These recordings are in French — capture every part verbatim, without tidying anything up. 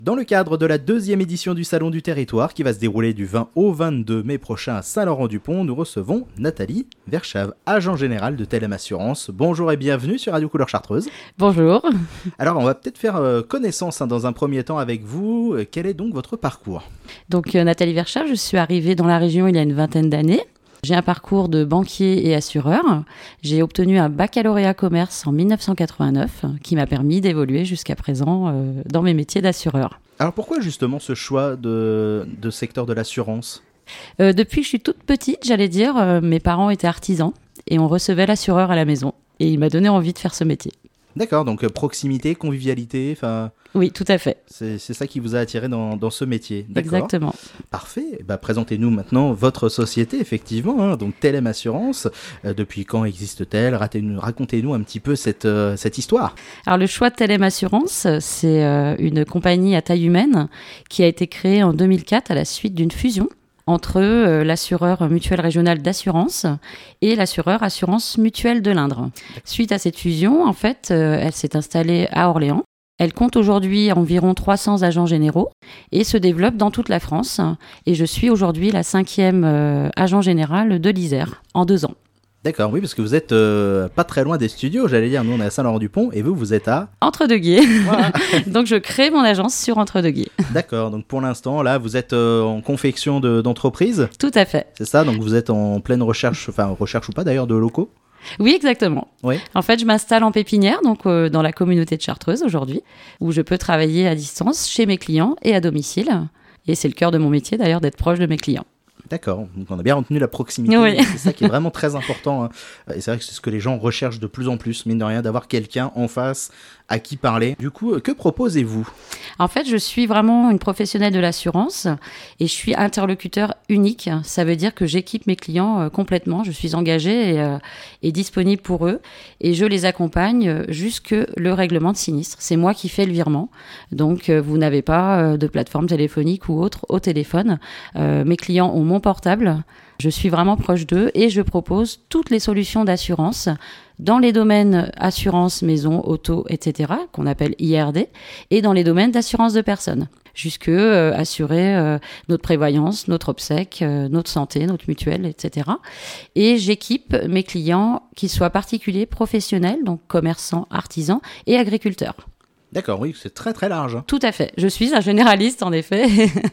Dans le cadre de la deuxième édition du Salon du Territoire qui va se dérouler du vingt au vingt-deux mai prochain à Saint-Laurent-du-Pont, nous recevons Nathalie Verschave, agent général de Telem Assurance. Bonjour et bienvenue sur Radio Couleur Chartreuse. Bonjour. Alors on va peut-être faire euh, connaissance hein, dans un premier temps avec vous. Euh, quel est donc votre parcours ? Donc euh, Nathalie Verschave, je suis arrivée dans la région il y a une vingtaine d'années. J'ai un parcours de banquier et assureur. J'ai obtenu un baccalauréat commerce en dix-neuf cent quatre-vingt-neuf qui m'a permis d'évoluer jusqu'à présent euh, dans mes métiers d'assureur. Alors pourquoi justement ce choix de, de secteur de l'assurance ? euh, Depuis que je suis toute petite, j'allais dire, euh, mes parents étaient artisans et on recevait l'assureur à la maison. Et il m'a donné envie de faire ce métier. D'accord, donc euh, proximité, convivialité, enfin... Oui, tout à fait. C'est, c'est ça qui vous a attiré dans, dans ce métier. D'accord. Exactement. Parfait. Bah, présentez-nous maintenant votre société, effectivement. Hein, donc Telem Assurance. Euh, depuis quand existe-t-elle ? Racontez-nous, racontez-nous un petit peu cette, euh, cette histoire. Alors le choix de Telem Assurance, c'est euh, une compagnie à taille humaine qui a été créée en deux mille quatre à la suite d'une fusion entre euh, l'assureur mutuel régional d'assurance et l'assureur assurance mutuelle de l'Indre. Suite à cette fusion, en fait, euh, elle s'est installée à Orléans. Elle compte aujourd'hui environ trois cents agents généraux et se développe dans toute la France. Et je suis aujourd'hui la cinquième euh, agent général de l'Isère en deux ans. D'accord, oui, parce que vous êtes euh, pas très loin des studios, j'allais dire. Nous, on est à Saint-Laurent-du-Pont et vous, vous êtes à... Entre-deux-Guiers. Voilà. Donc, je crée mon agence sur Entre-deux-Guiers. D'accord, donc pour l'instant, là, vous êtes euh, en confection de, d'entreprise. Tout à fait. C'est ça, donc vous êtes en pleine recherche, enfin, recherche ou pas d'ailleurs, de locaux. Oui, exactement. Oui. En fait, je m'installe en pépinière, donc euh, dans la communauté de Chartreuse aujourd'hui, où je peux travailler à distance chez mes clients et à domicile. Et c'est le cœur de mon métier d'ailleurs d'être proche de mes clients. D'accord, donc on a bien retenu la proximité, oui. C'est ça qui est vraiment très important. Hein. Et c'est vrai que c'est ce que les gens recherchent de plus en plus, mine de rien, d'avoir quelqu'un en face à qui parler. Du coup, que proposez-vous ? En fait, je suis vraiment une professionnelle de l'assurance et je suis interlocuteur unique. Ça veut dire que j'équipe mes clients euh, complètement. Je suis engagée et, euh, et disponible pour eux et je les accompagne jusque le règlement de sinistre. C'est moi qui fais le virement. Donc, euh, vous n'avez pas euh, de plateforme téléphonique ou autre au téléphone. Euh, mes clients ont mon portable. Je suis vraiment proche d'eux et je propose toutes les solutions d'assurance dans les domaines assurance, maison, auto, et cetera, qu'on appelle I R D, et dans les domaines d'assurance de personnes, jusque euh, assurer euh, notre prévoyance, notre obsèque, euh, notre santé, notre mutuelle, et cetera. Et j'équipe mes clients, qu'ils soient particuliers, professionnels, donc commerçants, artisans et agriculteurs. D'accord, oui, c'est très très large. Hein. Tout à fait. Je suis un généraliste, en effet.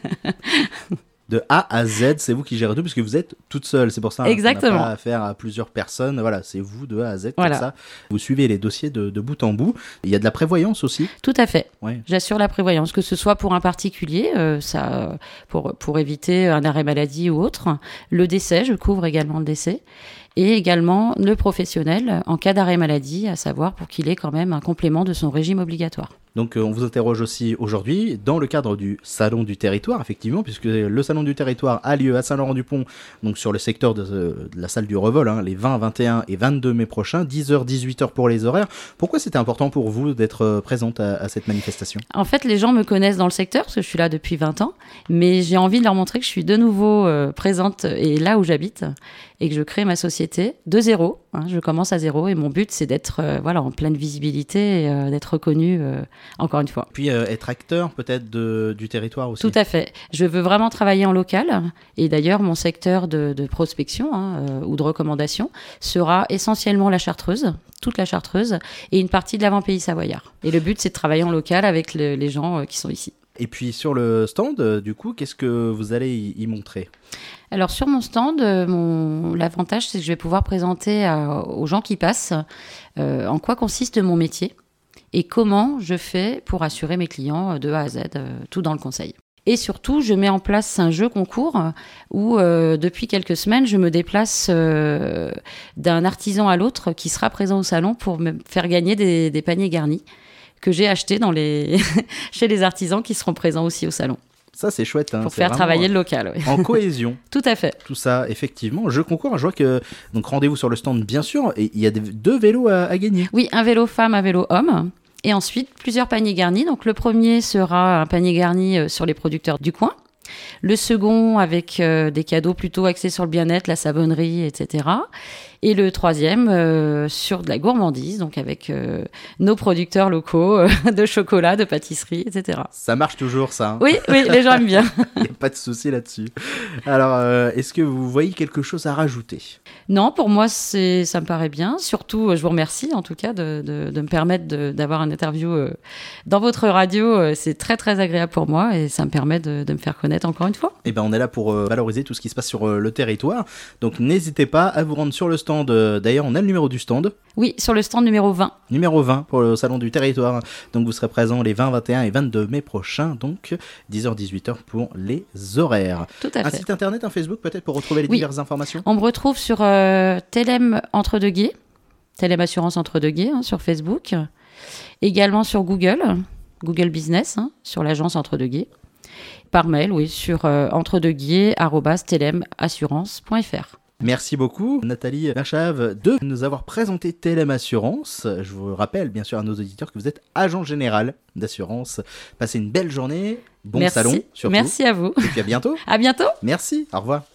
De A à Z, c'est vous qui gérez tout, parce que vous êtes toute seule. C'est pour ça Exactement. qu'on n'a pas affaire à plusieurs personnes. Voilà, c'est vous de A à Z, voilà. Comme ça. Vous suivez les dossiers de, de bout en bout. Il y a de la prévoyance aussi. Tout à fait. Ouais. J'assure la prévoyance, que ce soit pour un particulier, euh, ça, pour, pour éviter un arrêt maladie ou autre. Le décès, je couvre également le décès. Et également le professionnel en cas d'arrêt maladie, à savoir pour qu'il ait quand même un complément de son régime obligatoire. Donc euh, on vous interroge aussi aujourd'hui dans le cadre du Salon du Territoire, effectivement, puisque le Salon du Territoire a lieu à Saint-Laurent-du-Pont, donc sur le secteur de, de la salle du Revol, hein, les vingt, vingt et un et vingt-deux mai prochains, dix heures, dix-huit heures pour les horaires. Pourquoi c'était important pour vous d'être euh, présente à, à cette manifestation ? En fait, les gens me connaissent dans le secteur, parce que je suis là depuis vingt ans, mais j'ai envie de leur montrer que je suis de nouveau euh, présente et là où j'habite, et que je crée ma société de zéro. Hein, je commence à zéro et mon but, c'est d'être euh, voilà, en pleine visibilité et euh, d'être reconnue euh, encore une fois. Puis euh, être acteur peut-être de, du territoire aussi. Tout à fait. Je veux vraiment travailler en local et d'ailleurs mon secteur de, de prospection hein, euh, ou de recommandation sera essentiellement la Chartreuse, toute la Chartreuse et une partie de l'avant-pays savoyard. Et le but, c'est de travailler en local avec le, les gens euh, qui sont ici. Et puis sur le stand, euh, du coup, qu'est-ce que vous allez y, y montrer ? Alors sur mon stand, euh, mon... l'avantage, c'est que je vais pouvoir présenter à, aux gens qui passent euh, en quoi consiste mon métier et comment je fais pour assurer mes clients de A à Z, euh, tout dans le conseil. Et surtout, je mets en place un jeu concours où, euh, depuis quelques semaines, je me déplace euh, d'un artisan à l'autre qui sera présent au salon pour me faire gagner des, des paniers garnis que j'ai achetés dans les chez les artisans qui seront présents aussi au salon. Ça, c'est chouette. Hein. Pour c'est faire travailler le local. Oui. En cohésion. Tout à fait. Tout ça, effectivement. Jeu concours, je vois que... Donc, rendez-vous sur le stand, bien sûr. Et il y a des, deux vélos à, à gagner. Oui, un vélo femme, un vélo homme. Et ensuite, plusieurs paniers garnis. Donc, le premier sera un panier garni sur les producteurs du coin. Le second avec euh, des cadeaux plutôt axés sur le bien-être, la savonnerie, et cetera. Et le troisième euh, sur de la gourmandise, donc avec euh, nos producteurs locaux euh, de chocolat, de pâtisserie, et cetera. Ça marche toujours, ça. Hein. Oui, oui, les gens aiment bien. Il n'y a pas de souci là-dessus. Alors, euh, est-ce que vous voyez quelque chose à rajouter ? Non, pour moi, c'est, ça me paraît bien. Surtout, je vous remercie en tout cas de, de, de me permettre de, d'avoir une interview euh, dans votre radio. C'est très, très agréable pour moi et ça me permet de, de me faire connaître encore une fois. Eh ben, on est là pour euh, valoriser tout ce qui se passe sur euh, le territoire. Donc, n'hésitez pas à vous rendre sur le stand. Euh, d'ailleurs, on a le numéro du stand. Oui, sur le stand numéro vingt. Numéro vingt pour le salon du territoire. Donc, vous serez présents les vingt, vingt et un et vingt-deux mai prochains. Donc, dix heures dix-huit heures pour les horaires. Tout à un fait. Site internet, un Facebook peut-être pour retrouver les Oui. diverses informations. On me retrouve sur euh, Telem Entre-deux-Guiers, Telem Assurance Entre-deux-Guiers hein, sur Facebook. Également sur Google, Google Business, hein, sur l'agence Entre-deux-Guiers. Par mail, oui, sur euh, entre-deux-guiers arobase telem assurance point f r. Merci beaucoup Nathalie Lachave de nous avoir présenté Telem Assurance. Je vous rappelle bien sûr à nos auditeurs que vous êtes agent général d'assurance. Passez une belle journée, bon Merci. salon surtout. Merci à vous. Et puis à bientôt. À bientôt. Merci, au revoir.